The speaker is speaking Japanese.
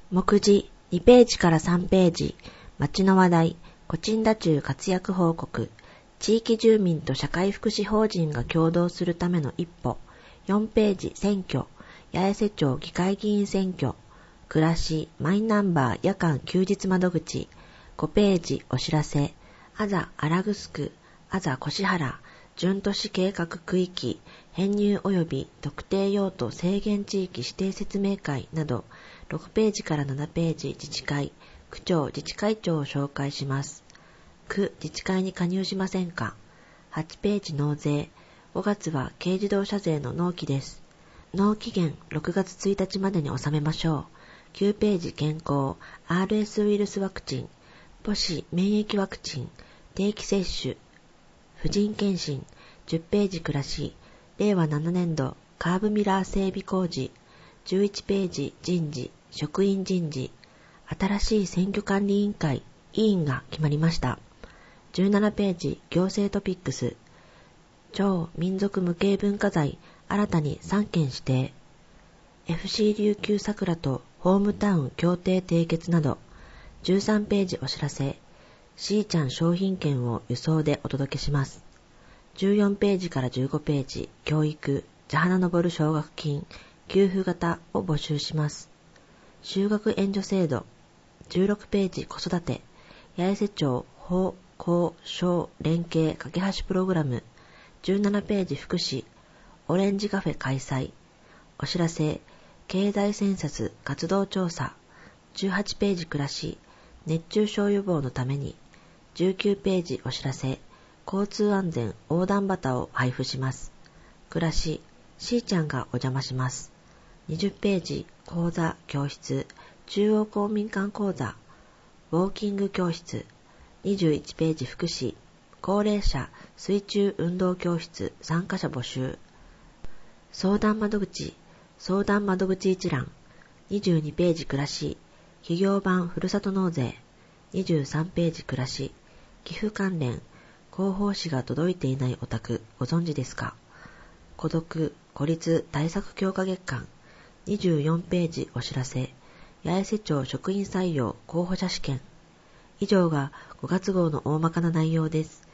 目次2ページから3ページ、町の話題、コチンダチュウ活躍報告、地域住民と社会福祉法人が共同するための一歩、4ページ選挙、八重瀬町議会議員選挙、暮らし、マイナンバー夜間休日窓口、5ページお知らせ、あざ荒城、あざ越原、準都市計画区域、編入及び特定用途制限地域指定説明会など、6ページから7ページ自治会、区長自治会長を紹介します。区自治会に加入しませんか？ 8 ページ納税。5月は軽自動車税の納期です。納期限6月1日までに納めましょう。9ページ健康、RS ウイルスワクチン、母子免疫ワクチン、定期接種、婦人検診、10ページ暮らし、令和7年度カーブミラー整備工事、11ページ人事、職員人事、新しい選挙管理委員会、委員が決まりました。17ページ行政トピックス、超民族無形文化財、新たに3件指定、FC 琉球桜とホームタウン協定締結など、13ページお知らせ、しーちゃん商品券を輸送でお届けします。14ページから15ページ、教育、ジャハナ登る奨学金、給付型を募集します。就学援助制度、16ページ子育て、八重瀬町法公省連携架け橋プログラム、17ページ福祉、オレンジカフェ開催、お知らせ、経済センサス活動調査、18ページ暮らし、熱中症予防のために、19ページお知らせ、交通安全横断旗を配布します。暮らし、しーちゃんがお邪魔します。20ページ講座教室、中央公民館講座、ウォーキング教室、21ページ福祉、高齢者水中運動教室参加者募集、相談窓口一覧、22ページ暮らし、企業版ふるさと納税、23ページ暮らし、寄付関連、広報誌が届いていないお宅ご存知ですか？孤独・孤立対策強化月間、24ページお知らせ、八重瀬町職員採用候補者試験。以上が5月号の大まかな内容です。